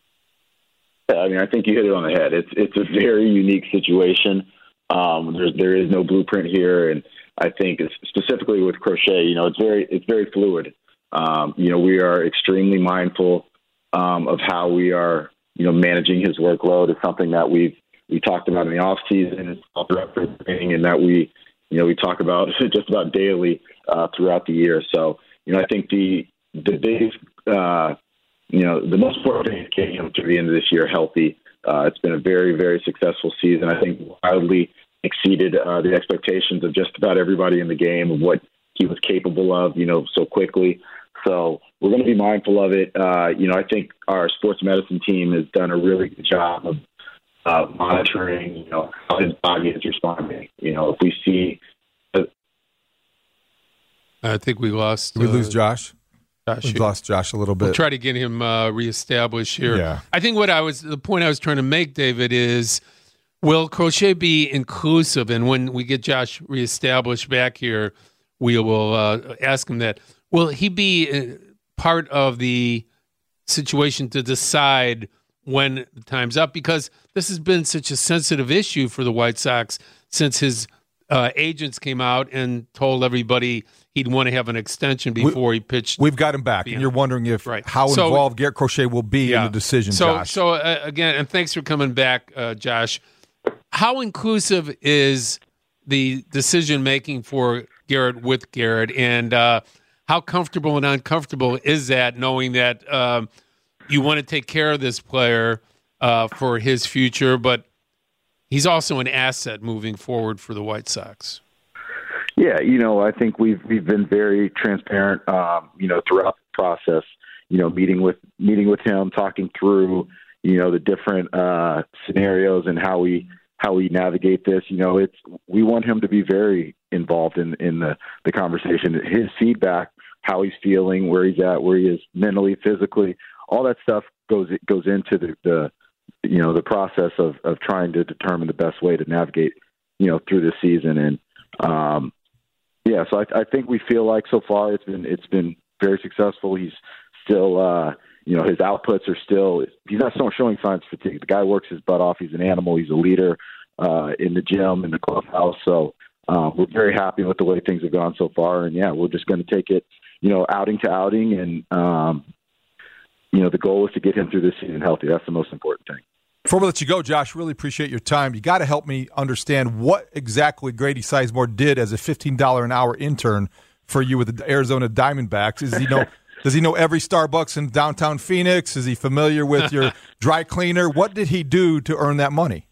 Yeah, I mean, I think you hit it on the head. It's it's a very unique situation. Um, there's there is no blueprint here, and I think it's specifically with Crochet, you know, it's very it's very fluid. Um, you know, we are extremely mindful um, of how we are, you know, managing his workload. It's something that we've we talked about in the off season, and all throughout the thing, and that we, you know, we talk about just about daily uh, throughout the year. So. You know, I think the the biggest, uh, you know, the most important thing is getting him to the end of this year healthy. Uh, it's been a very, very successful season. I think wildly exceeded uh, the expectations of just about everybody in the game of what he was capable of, you know, so quickly. So we're going to be mindful of it. Uh, you know, I think our sports medicine team has done a really good job of uh, monitoring, you know, how his body is responding. You know, if we see I think we lost. Did we uh, lose Josh? Josh we lost Josh a little bit. We'll try to get him uh, reestablished here. Yeah. I think what I was the point I was trying to make, David, is Will Crochet be inclusive? And when we get Josh reestablished back here, we will uh, ask him that. Will he be part of the situation to decide when the time's up? Because this has been such a sensitive issue for the White Sox since his uh, agents came out and told everybody he'd want to have an extension before we, he pitched. We've got him back, and you're wondering if right. how so, involved Garrett Crochet will be yeah. in the decision, so, Josh. So, uh, again, and thanks for coming back, uh, Josh. How inclusive is the decision-making for Garrett with Garrett, and uh, how comfortable and uncomfortable is that, knowing that um, you want to take care of this player uh, for his future, but he's also an asset moving forward for the White Sox? Yeah, you know, I think we've we've been very transparent, um, you know, throughout the process. You know, meeting with meeting with him, talking through, you know, the different uh, scenarios and how we how we navigate this. You know, it's we want him to be very involved in in the the conversation. His feedback, how he's feeling, where he's at, where he is mentally, physically, all that stuff goes goes into the, the you know the process of of trying to determine the best way to navigate, you know, through the season. And um, yeah, so I, I think we feel like so far it's been it's been very successful. He's still, uh, you know, his outputs are still. He's not showing signs of fatigue. The guy works his butt off. He's an animal. He's a leader uh, in the gym, in the clubhouse. So uh, we're very happy with the way things have gone so far. And yeah, we're just going to take it, you know, outing to outing, and um, you know, the goal is to get him through this season healthy. That's the most important thing. Before we let you go, Josh, really appreciate your time. You got to help me understand what exactly Grady Sizemore did as a fifteen dollars an hour intern for you with the Arizona Diamondbacks. Is he know? Does he know every Starbucks in downtown Phoenix? Is he familiar with your dry cleaner? What did he do to earn that money?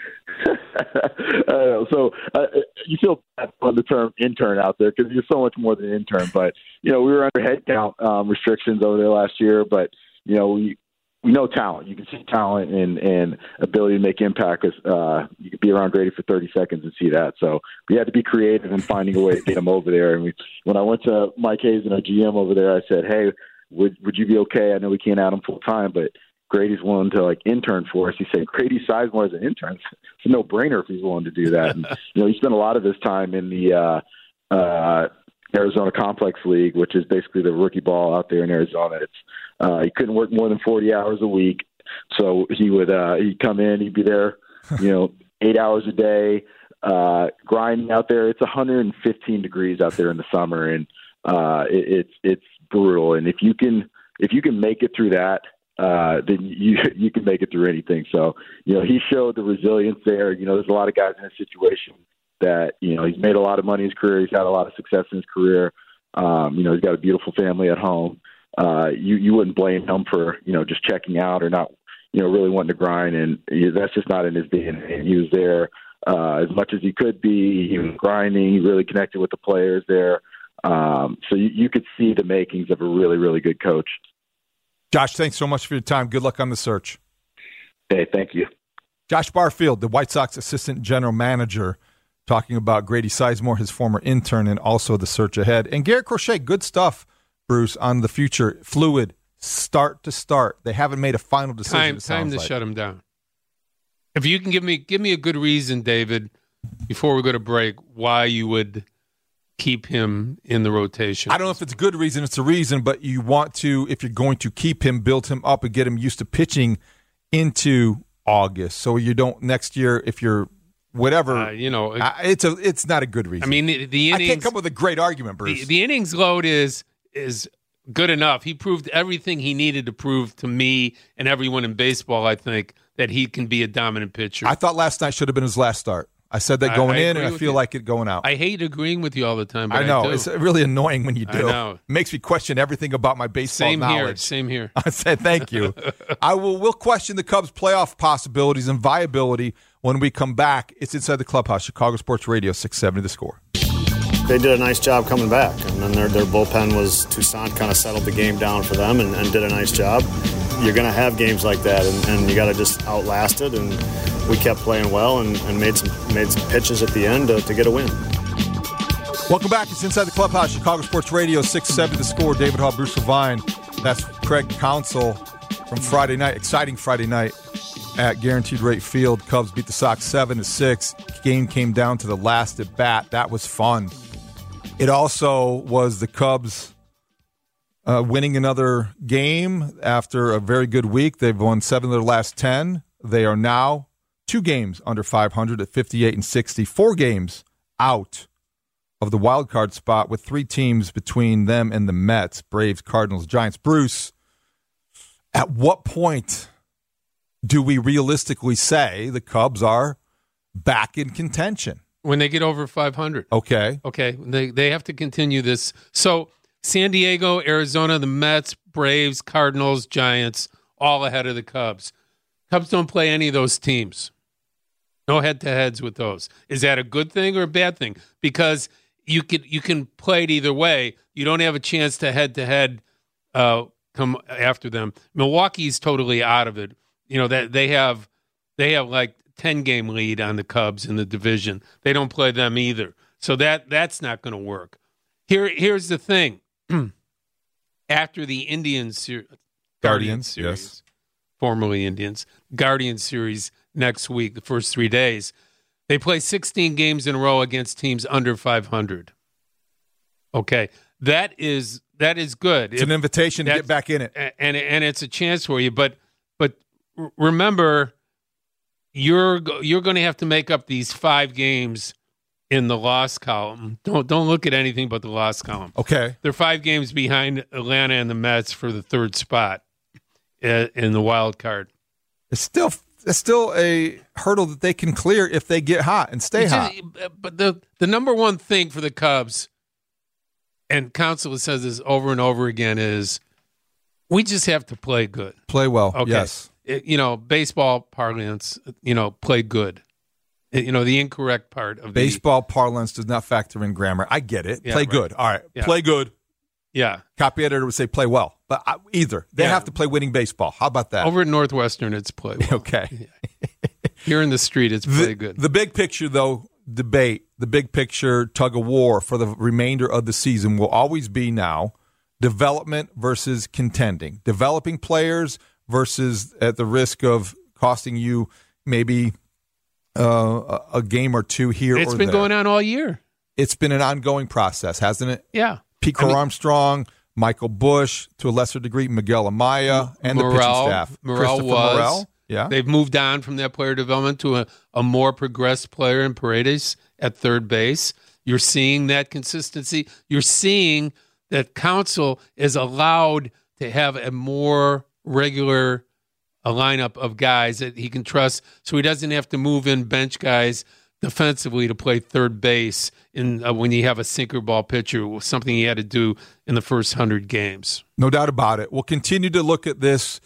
uh, so uh, you feel bad on the term intern out there because you're so much more than an intern. But, you know, we were under headcount um, restrictions over there last year. But, you know, we we know talent. You can see talent and, and ability to make impact. Cause, uh, you could be around Grady for thirty seconds and see that. So we had to be creative in finding a way to get him over there. And we, when I went to Mike Hayes and our G M over there, I said, hey, would would you be okay? I know we can't add him full time, but Grady's willing to like intern for us. He said, Grady Sizemore as an intern. It's a no brainer if he's willing to do that. And, you know, he spent a lot of his time in the uh, uh, Arizona Complex League, which is basically the rookie ball out there in Arizona. It's, uh, he couldn't work more than forty hours a week. So he would, uh, he'd come in, he'd be there, you know, eight hours a day, uh, grinding out there. It's one hundred fifteen degrees out there in the summer. And, uh, it, it's, it's brutal. And if you can, if you can make it through that, uh, then you you can make it through anything. So, you know, he showed the resilience there. You know, there's a lot of guys in this situation that, you know, he's made a lot of money in his career. He's had a lot of success in his career. Um, you know, he's got a beautiful family at home. Uh, you, you wouldn't blame him for, you know, just checking out or not, you know, really wanting to grind. And he, that's just not in his D N A. He was there uh, as much as he could be. He was grinding. He really connected with the players there. Um, so you, you could see the makings of a really, really good coach. Josh, thanks so much for your time. Good luck on the search. Hey, thank you. Josh Barfield, the White Sox assistant general manager, talking about Grady Sizemore, his former intern, and also the search ahead. And Garrett Crochet, good stuff, Bruce, on the future. Fluid, start to start. They haven't made a final decision. Time, time to like. shut him down. If you can give me give me a good reason, David, before we go to break, why you would keep him in the rotation. I don't know if it's a good reason. It's a reason, but you want to, if you're going to keep him, build him up and get him used to pitching into August. So you don't next year, if you're whatever, uh, you know, uh, it's a it's not a good reason. I mean, the, the innings, I can't come up with a great argument, Bruce. The, the innings load is is good enough. He proved everything he needed to prove to me and everyone in baseball, I think, that he can be a dominant pitcher. I thought last night should have been his last start. I said that going I, I in, and I feel you. like it going out. I hate agreeing with you all the time, but I know. I do. It's really annoying when you do. I know. It makes me question everything about my baseball Same knowledge. Here, same here. I said thank you. I will we'll question the Cubs' playoff possibilities and viability when we come back. It's Inside the Clubhouse, Chicago Sports Radio, six seventy The Score. They did a nice job coming back, and then their, their bullpen was, Toussaint kind of settled the game down for them and, and did a nice job. You're going to have games like that, and, and you got to just outlast it, and we kept playing well and, and made some made some pitches at the end to, to get a win. Welcome back. It's Inside the Clubhouse, Chicago Sports Radio, six seventy The Score. David Hall, Bruce Levine. That's Craig Counsell from Friday night. Exciting Friday night at Guaranteed Rate Field. Cubs beat the Sox seven to six. Game came down to the last at bat. That was fun. It also was the Cubs uh, winning another game after a very good week. They've won seven of their last ten. They are now two games under five hundred at fifty-eight and sixty. Four games out of the wild card spot with three teams between them and the Mets, Braves, Cardinals, Giants. Bruce, at what point do we realistically say the Cubs are back in contention? When they get over five hundred. Okay. Okay. They they have to continue this. So San Diego, Arizona, the Mets, Braves, Cardinals, Giants, all ahead of the Cubs. Cubs don't play any of those teams. No head-to-heads with those. Is that a good thing or a bad thing? Because you can you can play it either way. You don't have a chance to head-to-head uh, come after them. Milwaukee's totally out of it. You know that they have they have like ten game lead on the Cubs in the division. They don't play them either. So that that's not going to work. Here here's the thing. After the Indians ser- Guardians, series, yes. Formerly Indians, Guardians series next week, the first three days, they play sixteen games in a row against teams under five hundred. Okay, that is that is good. It's if, an invitation to get back in it, and and it's a chance for you. But but remember, you're you're going to have to make up these five games in the loss column. Don't don't look at anything but the loss column. Okay, they're five games behind Atlanta and the Mets for the third spot in the wild card. It's still it's still a hurdle that they can clear if they get hot and stay It's hot. just- but the the number one thing for the Cubs, and Counsell says this over and over again, is we just have to play good. Play well, Okay. yes. It- you know, baseball parlance, you know, play good. It- you know, the incorrect part of Baseball parlance does not factor in grammar. I get it. Yeah, play right. good. All right. Yeah. Play good. the yeah. Copy editor would say play well. But I, either. They Yeah. have to play winning baseball. How about that? Over at Northwestern, it's play well. Okay. Here in the street, it's play The, good. the big picture, though, debate, the big picture tug of war for the remainder of the season will always be now development versus contending. Developing players versus at the risk of costing you maybe uh, a a game or two here It's or been there. going on all year. It's been an ongoing process, hasn't it? Yeah. Pete I mean- Armstrong, Michael Bush, to a lesser degree, Miguel Amaya, and the pitching Morel, staff. Morel Christopher was. Morel. Yeah. They've moved on from that player development to a, a more progressed player in Paredes at third base. You're seeing that consistency. You're seeing that Counsell is allowed to have a more regular a lineup of guys that he can trust, so he doesn't have to move in bench guys defensively to play third base in uh, when you have a sinker ball pitcher, something he had to do in the first hundred games. No doubt about it. We'll continue to look at this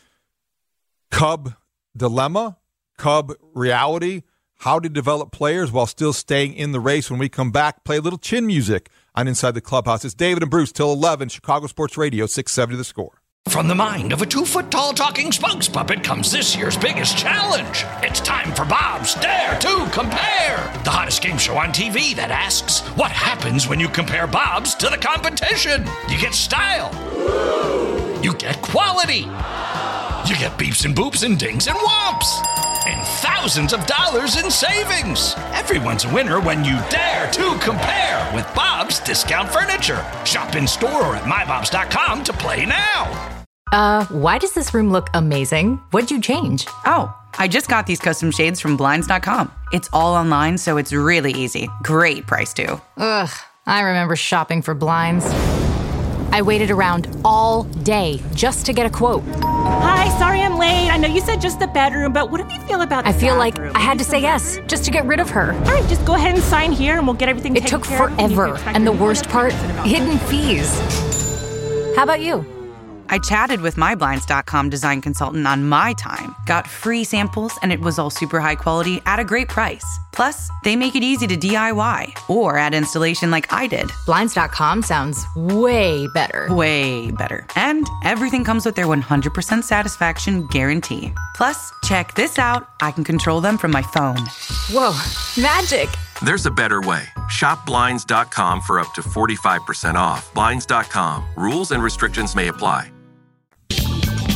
Cub dilemma, Cub reality, how to develop players while still staying in the race. When we come back, play a little chin music on Inside the Clubhouse. It's David and Bruce till eleven, Chicago Sports Radio, six seventy The Score. From the mind of a two-foot-tall talking spokes puppet comes this year's biggest challenge. It's time for Bob's Dare to Compare, the hottest game show on T V that asks, what happens when you compare Bob's to the competition? You get style. You get quality. You get beeps and boops and dings and whomps. And thousands of dollars in savings. Everyone's a winner when you dare to compare with Bob's Discount Furniture. Shop in store or at my bobs dot com to play now. Uh, why does this room look amazing? What'd you change? Oh, I just got these custom shades from blinds dot com. It's all online, so it's really easy. Great price, too. Ugh, I remember shopping for blinds. I waited around all day just to get a quote. Hi, sorry I'm late. I know you said just the bedroom, but what do you feel about the I feel like bathroom? I had to say yes just to get rid of her. All right, just go ahead and sign here and we'll get everything It taken took care of. You can forever, expect and the your worst part, hidden fees. How about you? I chatted with my blinds dot com design consultant on my time, got free samples, and it was all super high quality at a great price. Plus, they make it easy to D I Y or add installation like I did. blinds dot com sounds way better. Way better. And everything comes with their one hundred percent satisfaction guarantee. Plus, check this out. I can control them from my phone. Whoa, magic. There's a better way. Shop Blinds dot com for up to forty-five percent off. Blinds dot com. Rules and restrictions may apply.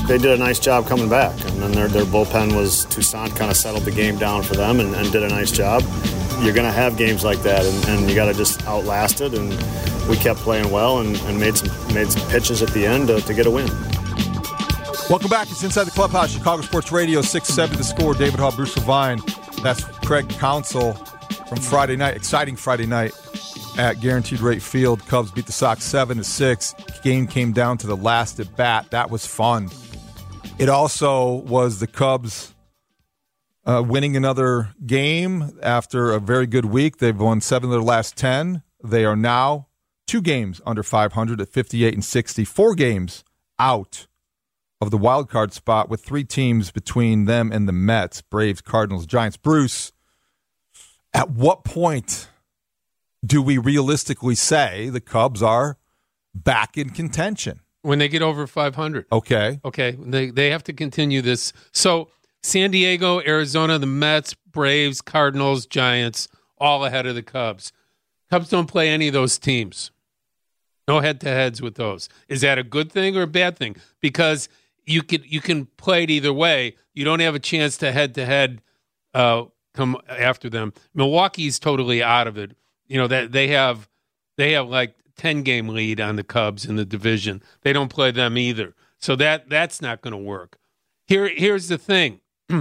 they did a nice job coming back. And then their, their bullpen was Toussaint kind of settled the game down for them and, and did a nice job. You're going to have games like that, and, and you got to just outlast it. And we kept playing well and, and made some made some pitches at the end to, to get a win. Welcome back. It's Inside the Clubhouse, Chicago Sports Radio, six seventy The Score. David Hall, Bruce Levine. That's Craig Counsell from Friday night. Exciting Friday night at Guaranteed Rate Field. Cubs beat the Sox seven to six. Game came down to the last at bat. That was fun. It also was the Cubs uh, winning another game after a very good week. They've won seven of their last ten. They are now two games under five hundred at fifty-eight and sixty. Four games out of the wild card spot with three teams between them and the Mets, Braves, Cardinals, Giants. Bruce, at what point do we realistically say the Cubs are back in contention? When they get over five hundred. Okay. Okay. They they have to continue this. So San Diego, Arizona, the Mets, Braves, Cardinals, Giants, all ahead of the Cubs. Cubs don't play any of those teams. No head-to-heads with those. Is that a good thing or a bad thing? Because you can you can play it either way. You don't have a chance to head-to-head uh, come after them. Milwaukee's totally out of it. You know that they have they have like ten game lead on the Cubs in the division. They don't play them either. So that that's not going to work. Here here's the thing.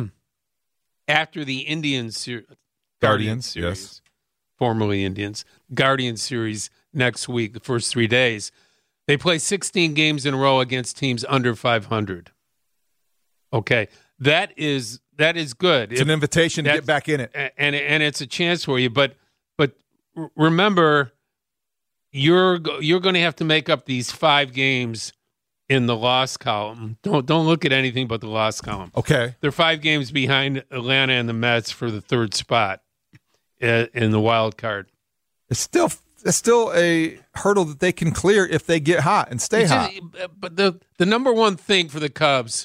After the Indians ser- Guardians, series, yes. Formerly Indians, Guardians series next week, the first three days, they play sixteen games in a row against teams under five hundred. Okay, that is that is good. It's if, an invitation to get back in it, and and it's a chance for you. But but remember, you're you're going to have to make up these five games in the loss column. Don't don't look at anything but the loss column. Okay, they're five games behind Atlanta and the Mets for the third spot in the wild card. It's still it's still a hurdle that they can clear if they get hot and stay It's hot. just- but the the number one thing for the Cubs,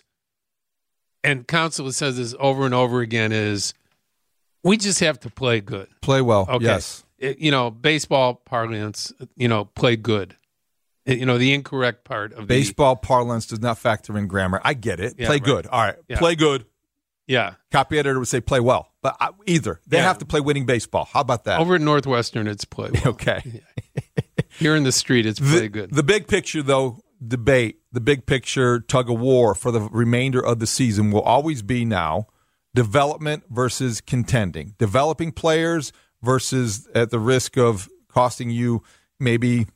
and Counsell says this over and over again, is we just have to play good. Play well, Okay. yes. It- you know, baseball parlance, you know, play good. It- you know, the incorrect part of the Baseball parlance does not factor in grammar. I get it. Yeah, play right. good. All right. Yeah. Play good. Yeah. Copy editor would say play well. But I, either. They Yeah. have to play winning baseball. How about that? Over at Northwestern, it's play well. Okay. Here in the street, it's play The, good. the big picture, though, debate, the big picture tug of war for the remainder of the season will always be now development versus contending. Developing players versus at the risk of costing you maybe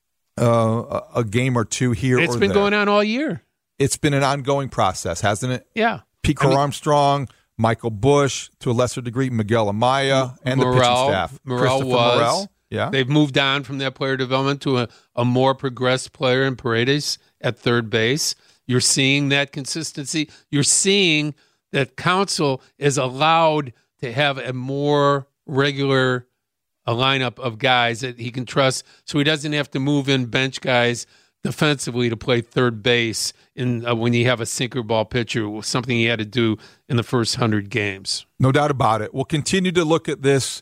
uh, a a game or two here It's or been there. going on all year. It's been an ongoing process, hasn't it? Yeah. Pete I mean- Armstrong, Michael Bush, to a lesser degree, Miguel Amaya, and the pitching Morel, staff. Morel Christopher was. Morel. Yeah. They've moved on from that player development to a, a more progressed player in Paredes at third base. You're seeing that consistency. You're seeing that Counsell is allowed to have a more regular a lineup of guys that he can trust, so he doesn't have to move in bench guys defensively to play third base in uh, when you have a sinker ball pitcher, something he had to do in the first hundred games. No doubt about it. We'll continue to look at this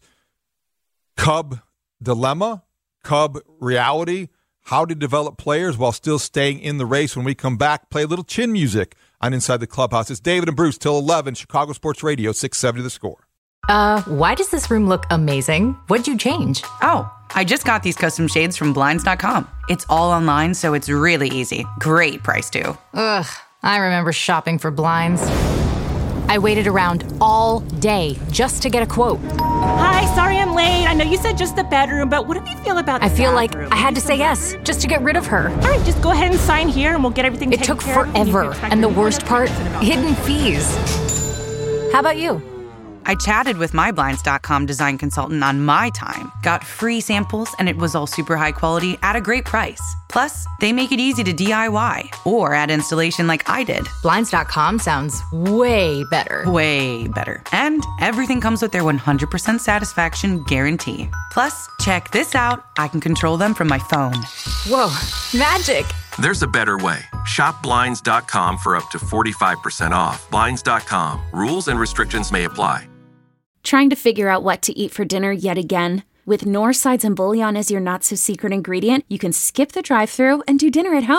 Cub dilemma, Cub reality, how to develop players while still staying in the race. When we come back, play a little chin music on Inside the Clubhouse. It's David and Bruce till eleven, Chicago Sports Radio, six seventy The Score. Uh, why does this room look amazing? What'd you change? Oh, I just got these custom shades from Blinds dot com. It's all online, so it's really easy. Great price, too. Ugh, I remember shopping for blinds. I waited around all day just to get a quote. Hi, sorry I'm late. I know you said just the bedroom, but what do you feel about the I feel bathroom? like I had to say yes just to get rid of her. All right, just go ahead and sign here and we'll get everything It taken took care of, and you can forever, expect and the your worst part, hidden fees. How about you? I chatted with my Blinds dot com design consultant on my time, got free samples, and it was all super high quality at a great price. Plus, they make it easy to D I Y or add installation like I did. Blinds dot com sounds way better. Way better. And everything comes with their one hundred percent satisfaction guarantee. Plus, check this out. I can control them from my phone. Whoa, magic. There's a better way. Shop Blinds dot com for up to forty-five percent off. Blinds dot com. Rules and restrictions may apply. Trying to figure out what to eat for dinner yet again? With North Sides and Bouillon as your not-so-secret ingredient, you can skip the drive-thru and do dinner at home.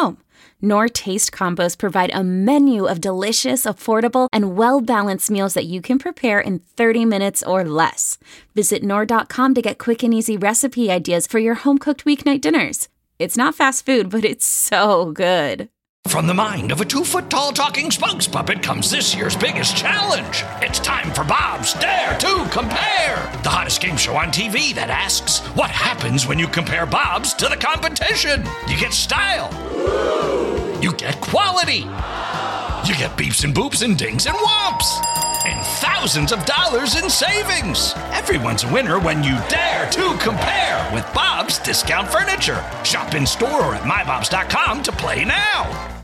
Knorr Taste Combos provide a menu of delicious, affordable, and well-balanced meals that you can prepare in thirty minutes or less. Visit Knorr dot com to get quick and easy recipe ideas for your home-cooked weeknight dinners. It's not fast food, but it's so good. From the mind of a two-foot-tall talking spokes puppet comes this year's biggest challenge. It's time for Bob's Dare to Compare, the hottest game show on T V that asks, what happens when you compare Bob's to the competition? You get style. You get quality. You get beeps and boops and dings and whomps. And thousands of dollars in savings. Everyone's a winner when you dare to compare with Bob's Discount Furniture. Shop in store or at my bobs dot com to play now.